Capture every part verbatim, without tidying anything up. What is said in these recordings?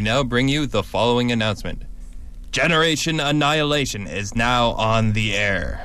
now bring you the following announcement. Generation Annihilation is now on the air.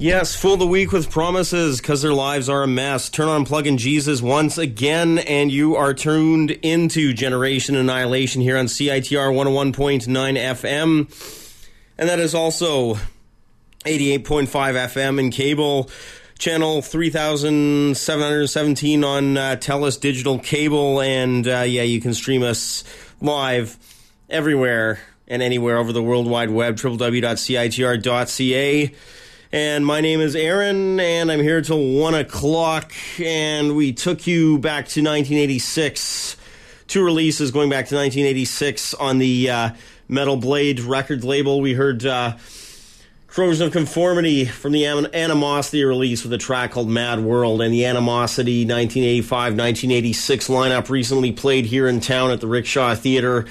Yes, fool the week with promises because their lives are a mess. Turn on Plug-in Jesus once again, and you are tuned into Generation Annihilation here on C I T R one oh one point nine F M. And that is also eighty-eight point five F M in cable, channel three thousand seven hundred seventeen on uh, TELUS Digital Cable, and uh, yeah, you can stream us live everywhere and anywhere over the World Wide Web, w w w dot c i t r dot c a. And my name is Aaron, and I'm here till one o'clock, and we took you back to nineteen eighty-six. Two releases going back to nineteen eighty-six on the uh, Metal Blade record label. We heard uh, Corrosion of Conformity from the Animosity release with a track called Mad World, and the Animosity nineteen eighty-five nineteen eighty-six lineup recently played here in town at the Rickshaw Theatre,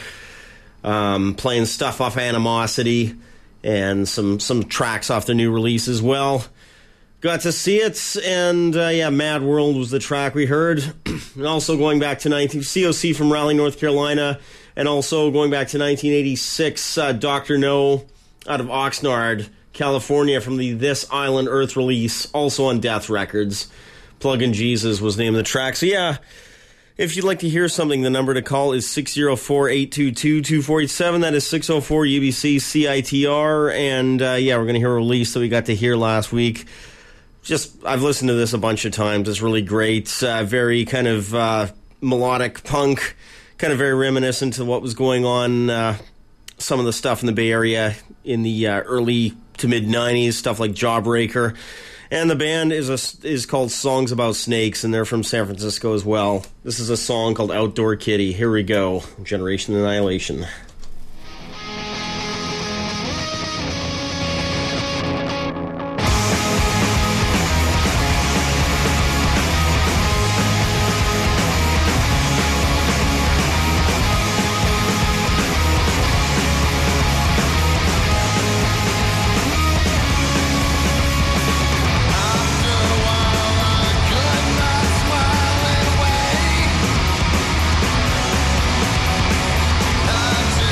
um, playing stuff off Animosity and some some tracks off the new release as well. Got to see it, and uh, yeah, Mad World was the track we heard. And also going back to nineteen C O C from Raleigh, North Carolina, and also going back to nineteen eighty-six, uh, Doctor No out of Oxnard, California, from the This Island Earth release, also on Death Records. Plug-in Jesus was the name of the track. So yeah, if you'd like to hear something, the number to call is six oh four, eight two two, two four eight seven. That is six oh four U B C C I T R. And uh, yeah, we're going to hear a release that we got to hear last week. Just, I've listened to this a bunch of times. It's really great. Uh, very kind of uh, melodic punk, kind of very reminiscent to what was going on, uh, some of the stuff in the Bay Area in the uh, early to mid nineties, stuff like Jawbreaker. And the band is a, is called Songs About Snakes, and they're from San Francisco as well. This is a song called Outdoor Kitty. Here we go. Generation Annihilation. After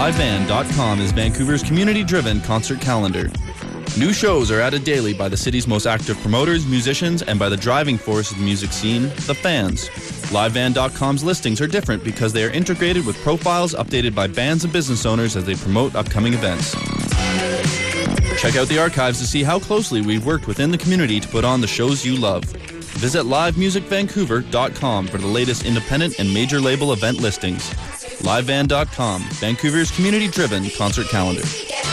live band dot com is Vancouver's community-driven concert calendar. New shows are added daily by the city's most active promoters, musicians, and by the driving force of the music scene, the fans. live band dot com's listings are different because they are integrated with profiles updated by bands and business owners as they promote upcoming events. Check out the archives to see how closely we've worked within the community to put on the shows you love. Visit live music vancouver dot com for the latest independent and major label event listings. live band dot com, Vancouver's community-driven concert calendar.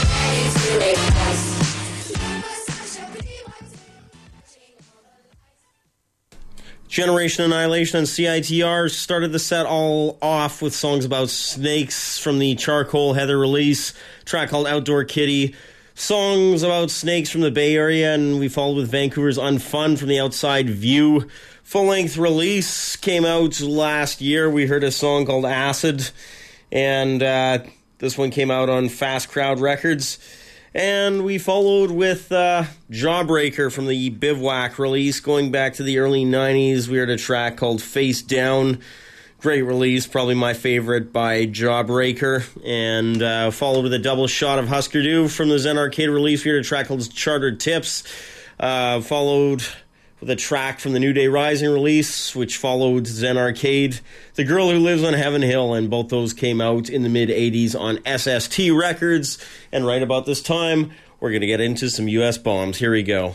Generation Annihilation on C I T R started the set all off with songs about snakes from the Charcoal Heather release, a track called Outdoor Kitty, songs about snakes from the Bay Area, and we followed with Vancouver's Unfun from the Outside View. Full-length release came out last year. We heard a song called Acid, and uh, this one came out on Fast Crowd Records. And we followed with uh, Jawbreaker from the Bivouac release, going back to the early nineties. We heard a track called Face Down. Great release, probably my favorite by Jawbreaker. And uh, followed with a double shot of Husker Du from the Zen Arcade release. We heard a track called Chartered Tips. Uh, followed with a track from the New Day Rising release, which followed Zen Arcade, The Girl Who Lives on Heaven Hill, and both those came out in the mid-eighties on S S T Records. And right about this time, we're going to get into some U S bombs. Here we go.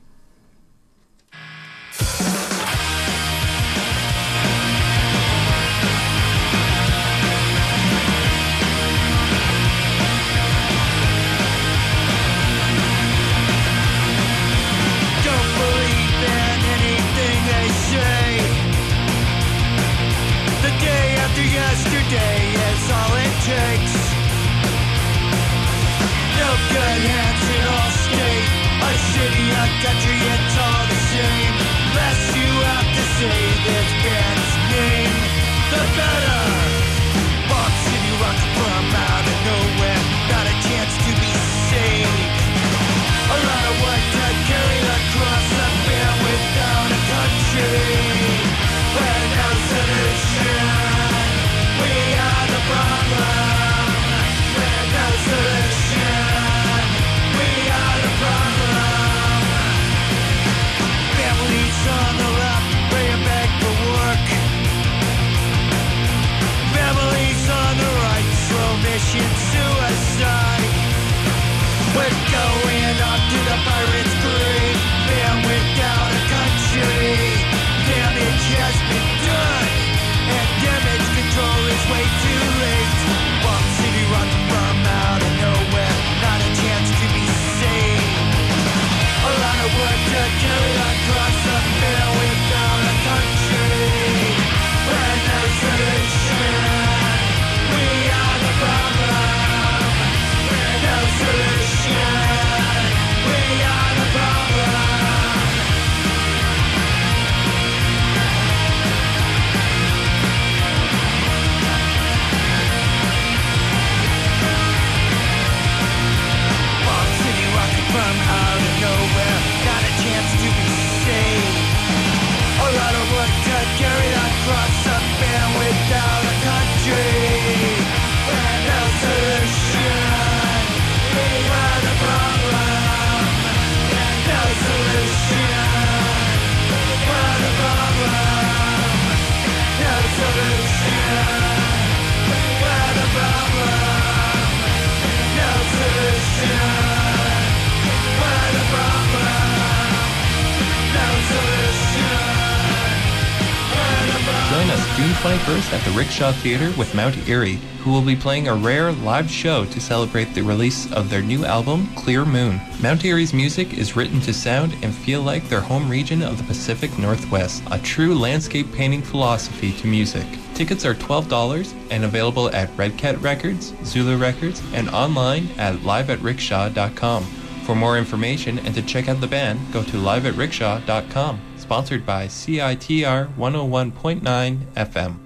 twenty-first at the Rickshaw Theatre with Mount Erie, who will be playing a rare live show to celebrate the release of their new album, Clear Moon. Mount Erie's music is written to sound and feel like their home region of the Pacific Northwest, a true landscape painting philosophy to music. Tickets are twelve dollars and available at Red Cat Records, Zulu Records, and online at live at rickshaw dot com. For more information and to check out the band, go to live at rickshaw dot com. Sponsored by C I T R one oh one point nine F M.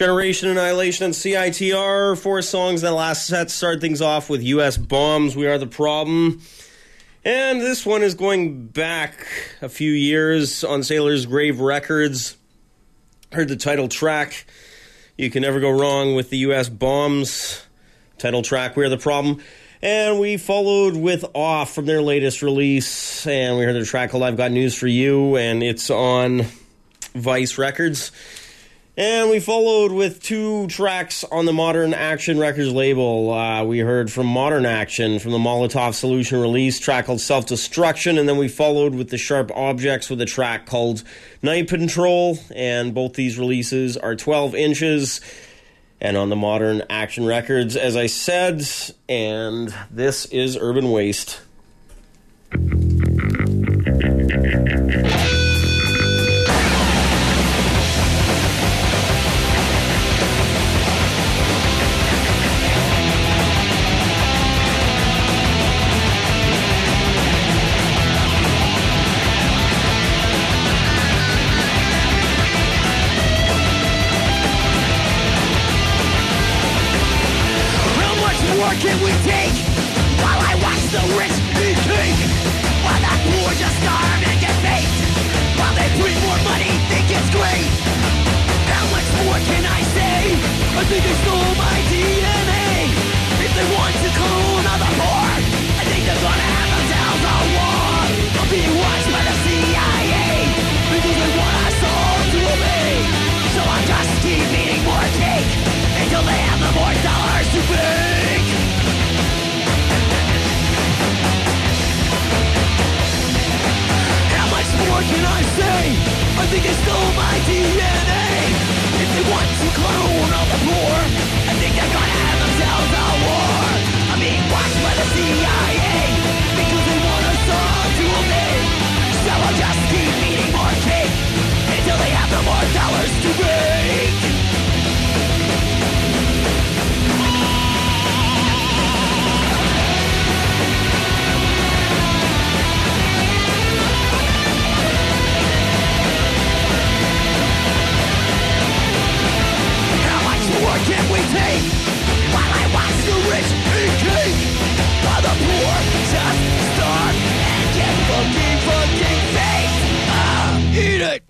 Generation Annihilation and C I T R. Four songs. That last set started things off with U S Bombs, We Are the Problem. And this one is going back a few years on Sailor's Grave Records. Heard the title track. You can never go wrong with the U S Bombs. Title track, We Are the Problem. And we followed with Off from their latest release. And we heard the track called I've Got News for You. And it's on Vice Records. And we followed with two tracks on the Modern Action Records label. Uh, we heard from Modern Action from the Molotov Solution release, track called Self-Destruction, and then we followed with the Sharp Objects with a track called Night Patrol, and both these releases are twelve inches and on the Modern Action Records, as I said, and this is Urban Waste. Can we take while I watch the rich eat cake, while the poor just starve and get baked, while they print more money, think it's great? How much more can I say? I think they stole my D N A. If they want to clone all the poor, I think they're gonna have themselves a war. I'm being watched by the C I A because they want us all to obey. So I'll just keep eating more cake until they have the more dollars to bake. What can I say? I think they stole my D N A. If they want to clone all the poor, I think they're gonna have themselves a war. I'm being watched by the C I A because they want us all to obey. So I'll just keep eating more cake until they have no more dollars to make. What can we take while I watch the rich eat cake, while the poor just starve and get fucking fucking fake? Ah, eat it!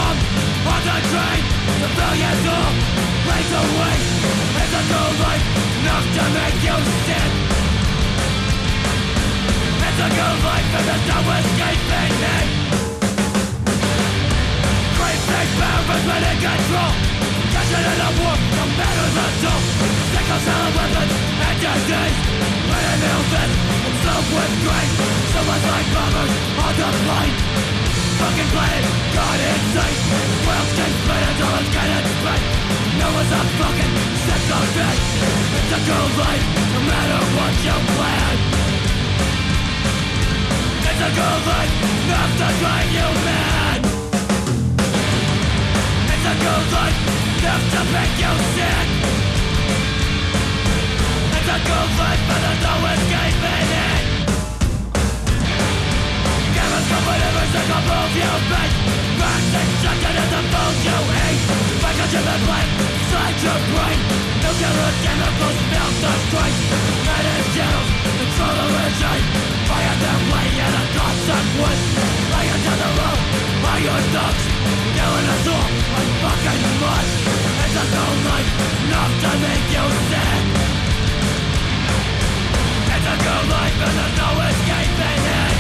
Civilians all, race away, it's a new life. enough to make you sick. It's a good life and there's no escaping it. Great big powers when in control. Tension in the war, no matter the toll. Sickle cell weapons and disease. Running illness and slow with grace. Someone's like bombers on the plane. Fucking plane, God insane. World's getting split until it's getting split. No one's a fucking sick of it. It's a good life, no matter what you plan. It's a good life, enough to drive you mad. It's a good life, enough to make you sick. It's a good life, but there's no escaping it. Chemical whatever single move you make. Facts injected in the food you eat. Package and blame, inside your brain. Nuclear chemicals built the strength. Medic channels, control the regime. Fire their way in a consequence. Lay into the road, by your thugs. Killing us all, like fucking mud. It's a good life, enough to make you sick. It's a good life and there's no escaping it.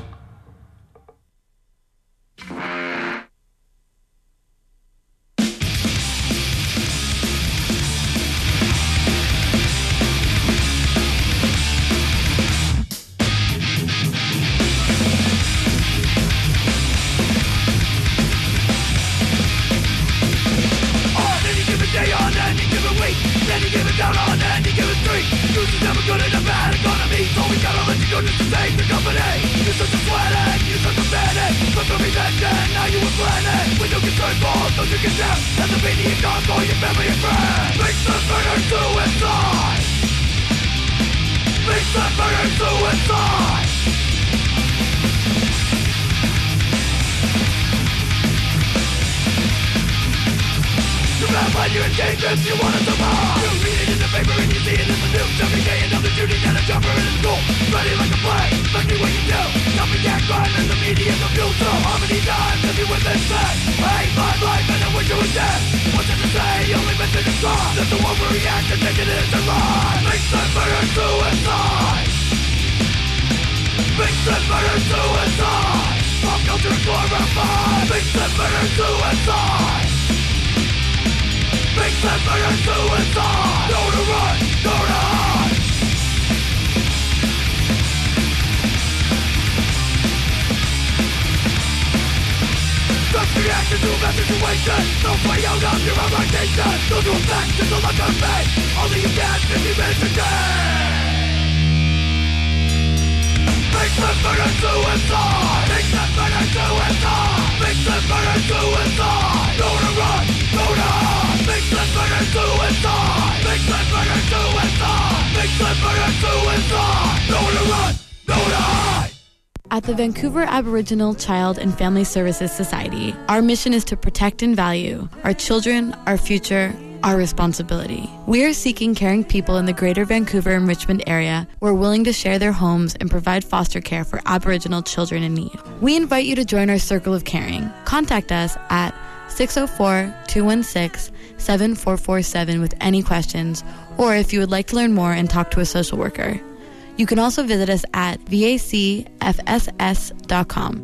At the Vancouver Aboriginal Child and Family Services Society, our mission is to protect and value our children, our future, our responsibility. We are seeking caring people in the Greater Vancouver and Richmond area who are willing to share their homes and provide foster care for Aboriginal children in need. We invite you to join our circle of caring. Contact us at six oh four, two one six, seven four four seven with any questions, or if you would like to learn more and talk to a social worker. You can also visit us at V A C F S S dot com.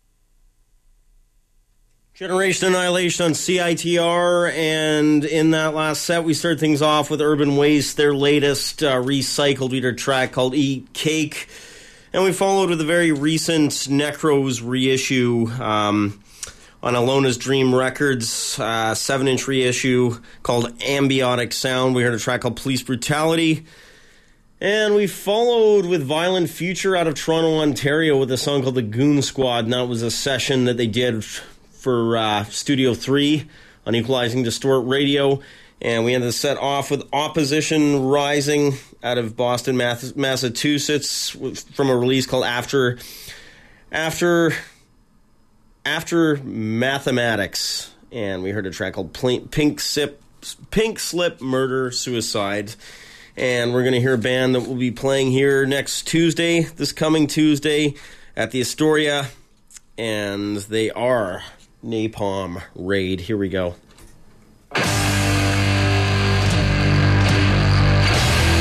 Generation Annihilation on C I T R, and in that last set, we started things off with Urban Waste, their latest uh, recycled leader track called Eat Cake, and we followed with a very recent Necros reissue um, on Alona's Dream Records, uh, seven-inch reissue called Ambiotic Sound. We heard a track called Police Brutality. And we followed with Violent Future out of Toronto, Ontario with a song called The Goon Squad, and that was a session that they did for uh, Studio three on Equalizing Distort Radio. And we ended the set off with Opposition Rising out of Boston, Massachusetts from a release called After After After Mathematics. And we heard a track called Pink Sip, Pink Slip Murder Suicide. And we're going to hear a band that will be playing here next Tuesday, this coming Tuesday, at the Astoria. And they are Napalm Raid. Here we go.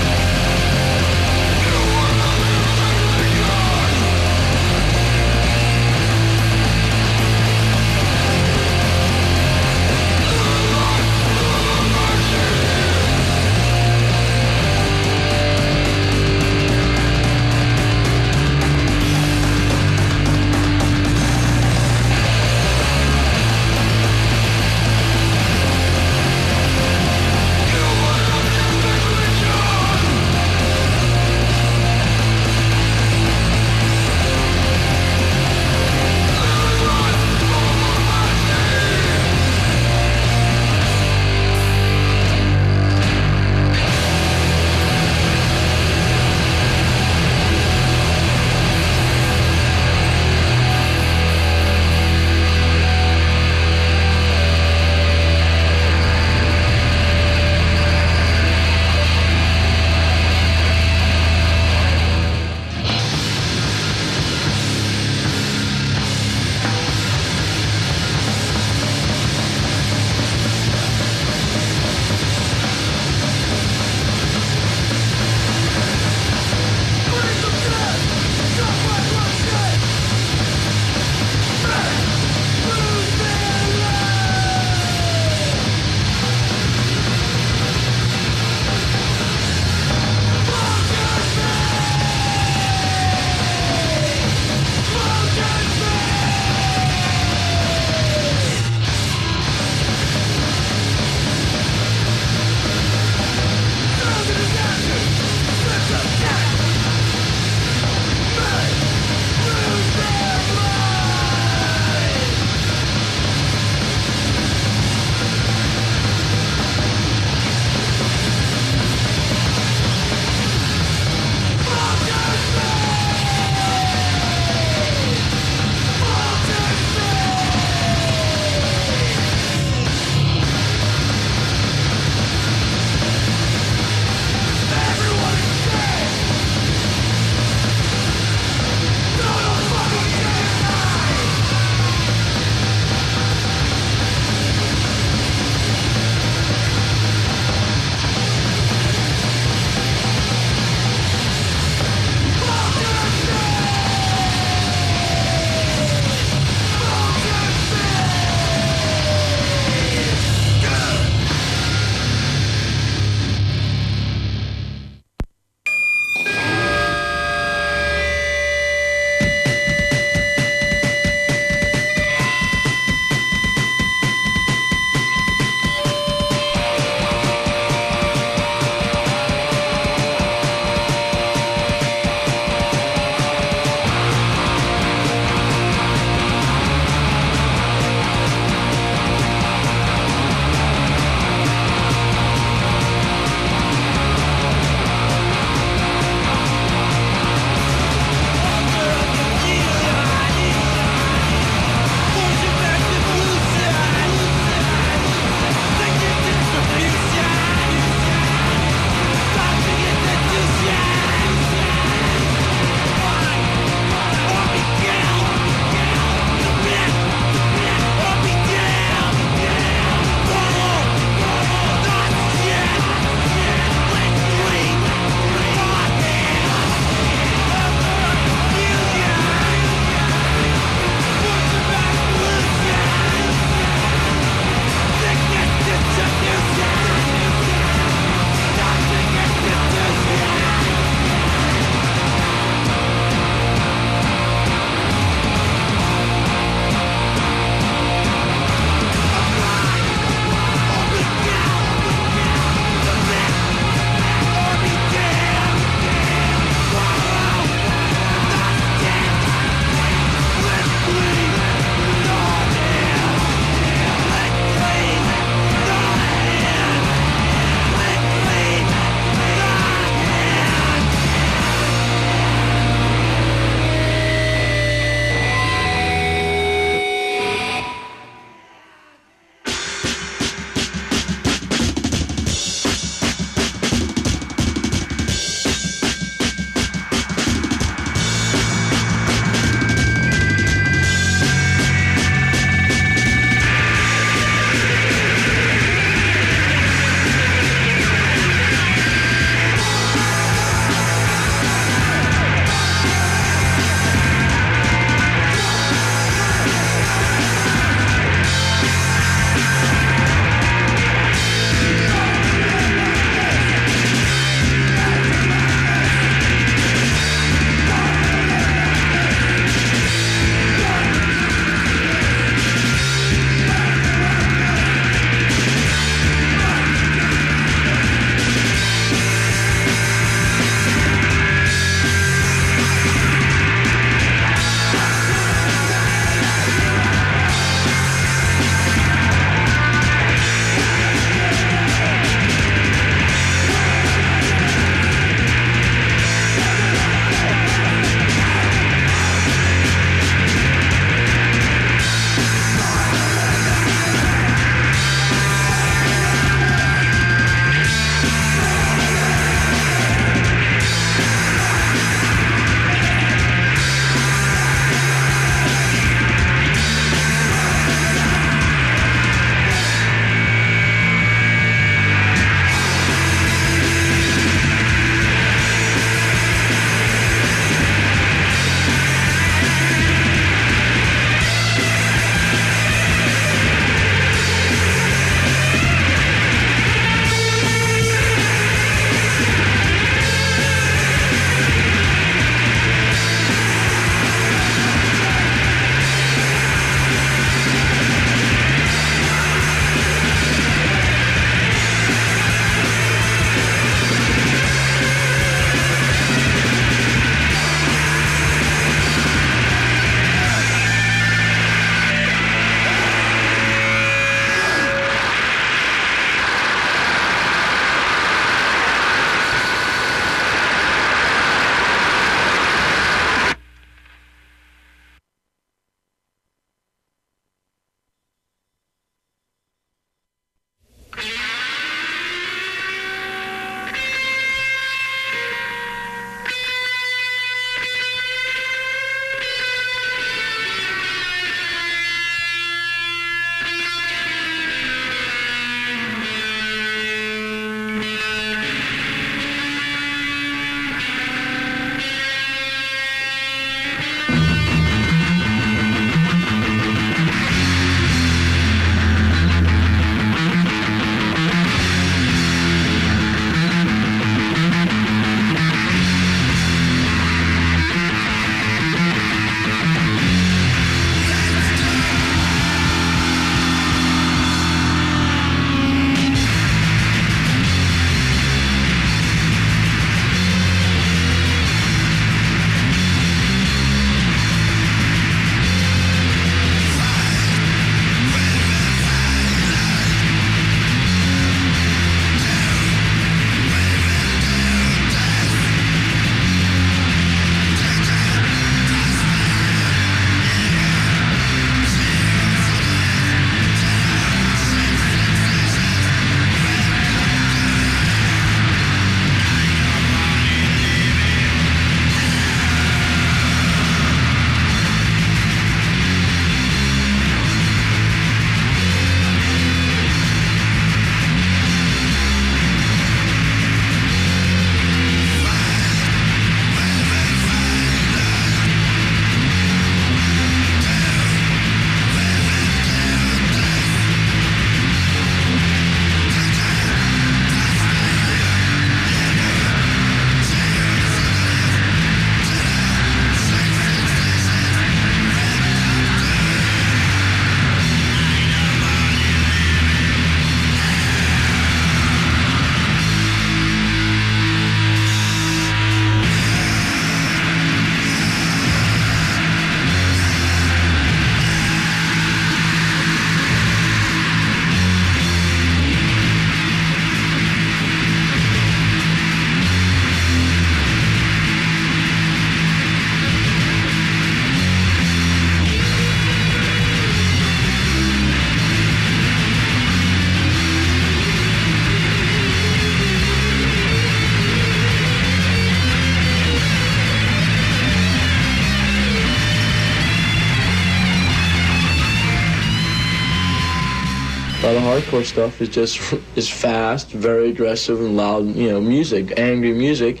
A lot of hardcore stuff is just is fast, very aggressive and loud, you know, music, angry music.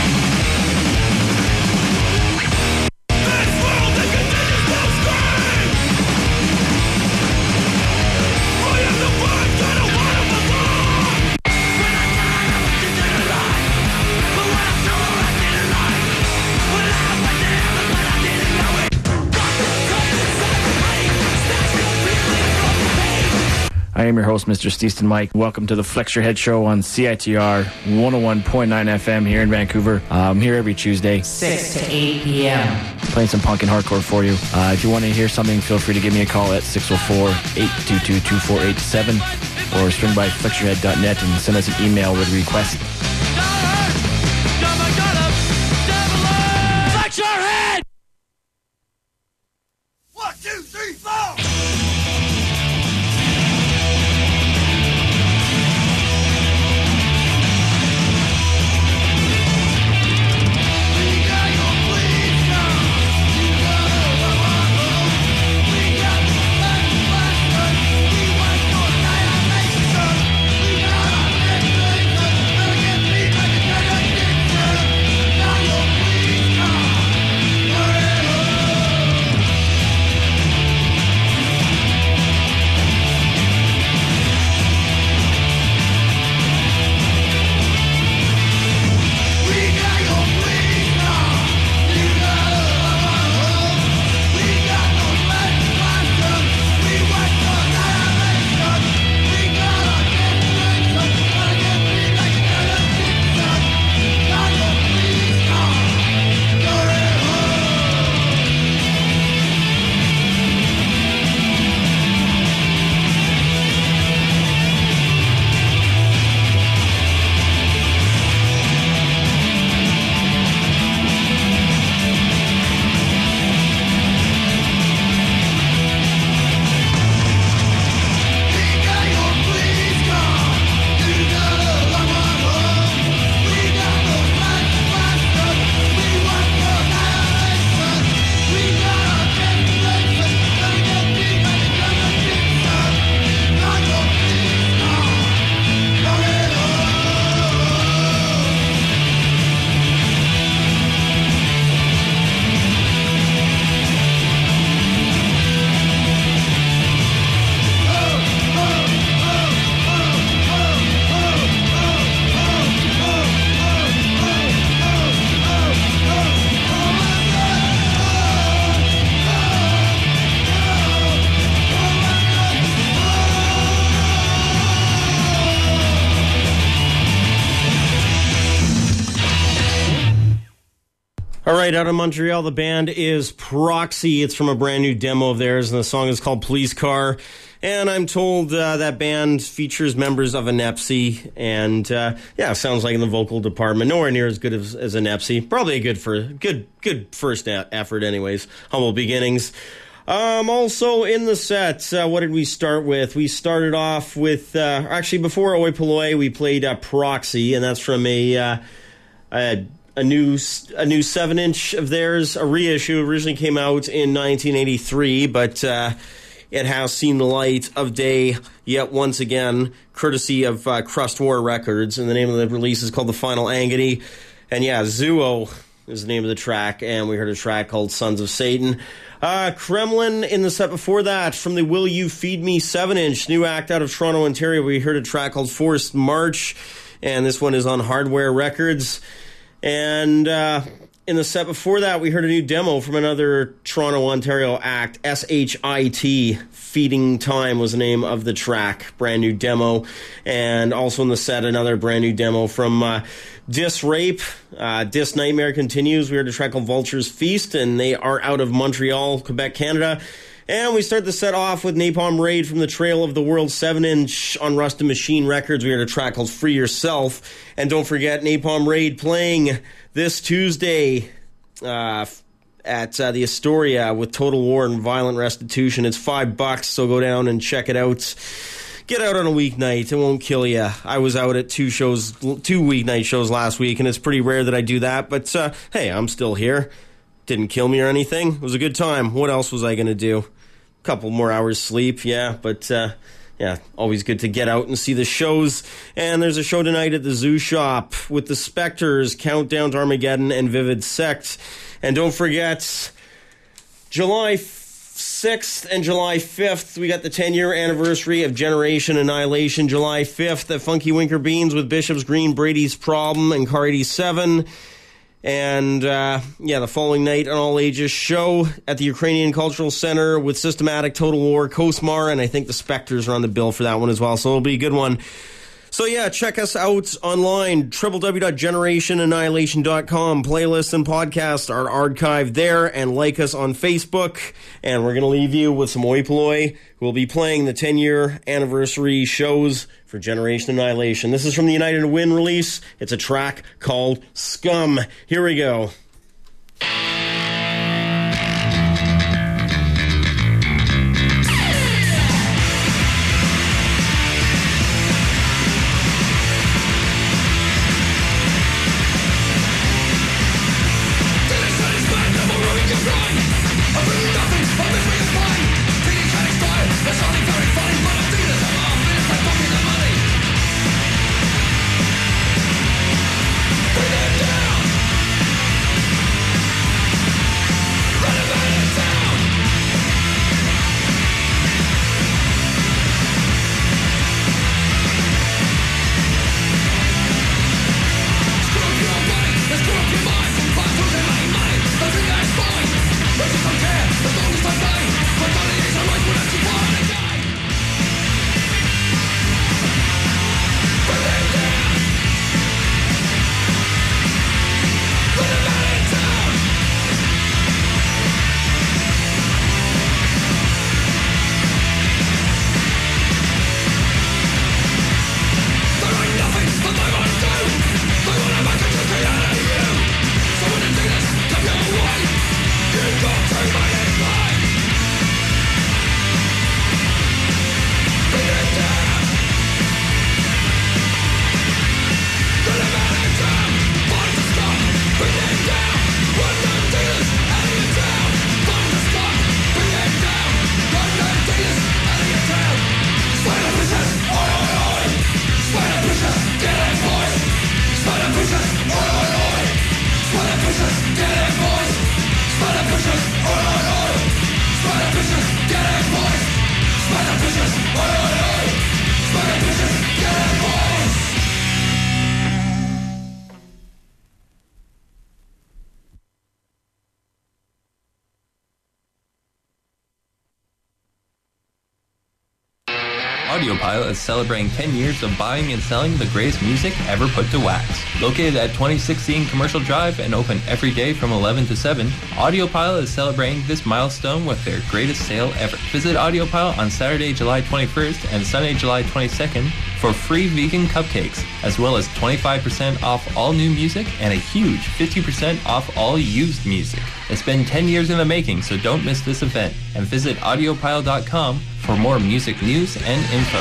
I am your host, Mister Steaston Mike. Welcome to the Flex Your Head Show on C I T R one oh one point nine F M here in Vancouver. I'm here every Tuesday, six to eight p.m. playing some punk and hardcore for you. Uh, if you want to hear something, feel free to give me a call at six oh four, eight two two, two four eight seven or swing by flex your head dot net and send us an email with a request. Flex your head! One, two, three, four! All right, out of Montreal, the band is Proxy. It's from a brand new demo of theirs, and the song is called Police Car. And I'm told uh, that band features members of Inepsy, and uh, yeah, sounds like in the vocal department, nowhere near as good as, as Inepsy. Probably a good for good good first a- effort, anyways. Humble beginnings. Um, also in the set, uh, what did we start with? We started off with uh, actually before Oi Polloi, we played uh, Proxy, and that's from a. Uh, a A new a new seven inch of theirs, a reissue. Originally came out in nineteen eighty-three, but uh, it has seen the light of day yet once again, courtesy of uh, Crust War Records. And the name of the release is called The Final Agony. And yeah, Zuo is the name of the track, and we heard a track called Sons of Satan. Uh, Kremlin in the set before that, from the Will You Feed Me seven inch, new act out of Toronto, Ontario. We heard a track called Forced March, and this one is on Hardware Records. And uh, in the set before that, we heard a new demo from another Toronto, Ontario act, S H I T. Feeding Time was the name of the track. Brand new demo. And also in the set, another brand new demo from uh, Dis Rape. Uh, Dis Nightmare continues. We heard a track called Vulture's Feast, and they are out of Montreal, Quebec, Canada. And we start the set off with Napalm Raid from the Trail of the World seven inch on Rusted Machine Records. We heard a track called Free Yourself. And don't forget, Napalm Raid playing this Tuesday uh, at uh, the Astoria with Total War and Violent Restitution. It's five bucks, so go down and check it out. Get out on a weeknight. It won't kill you. I was out at two shows, two weeknight shows last week, and it's pretty rare that I do that. But, uh, hey, I'm still here. Didn't kill me or anything. It was a good time. What else was I going to do? Couple more hours sleep, yeah, but uh, yeah, always good to get out and see the shows. And there's a show tonight at the Zoo Shop with the Spectres, Countdown to Armageddon, and Vivid Sect. And don't forget, July sixth and July fifth, we got the ten-year anniversary of Generation Annihilation. July fifth at Funky Winker Beans with Bishop's Green, Brady's Problem, and Car eighty-seven. And, uh, yeah, the following night, an all-ages show at the Ukrainian Cultural Center with Systematic, Total War, Kosmar, and I think the Spectres are on the bill for that one as well, so it'll be a good one. So, yeah, check us out online, w w w dot generation annihilation dot com. Playlists and podcasts are archived there, and like us on Facebook. And we're going to leave you with some Oi Polloi, who will be playing the ten-year anniversary shows for Generation Annihilation. This is from the United to Win release. It's a track called Scum. Here we go. Audiopile is celebrating ten years of buying and selling the greatest music ever put to wax. Located at twenty sixteen Commercial Drive and open every day from eleven to seven, Audiopile is celebrating this milestone with their greatest sale ever. Visit Audiopile on Saturday, July twenty-first and Sunday, July twenty-second for free vegan cupcakes, as well as twenty-five percent off all new music and a huge fifty percent off all used music. It's been ten years in the making, so don't miss this event. And visit audiopile dot com for more music news and info.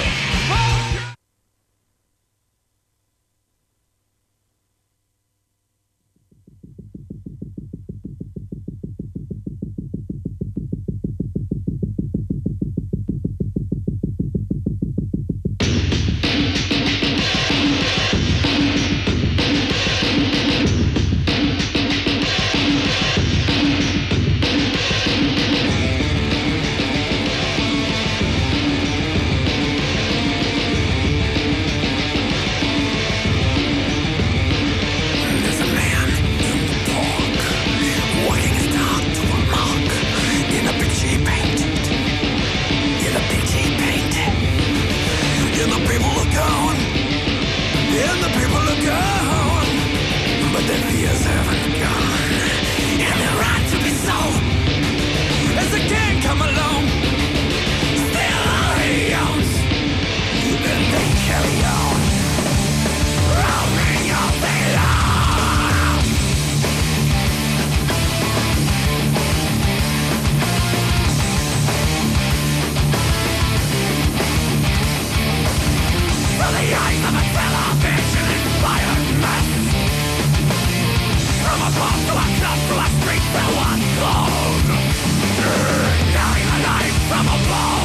From above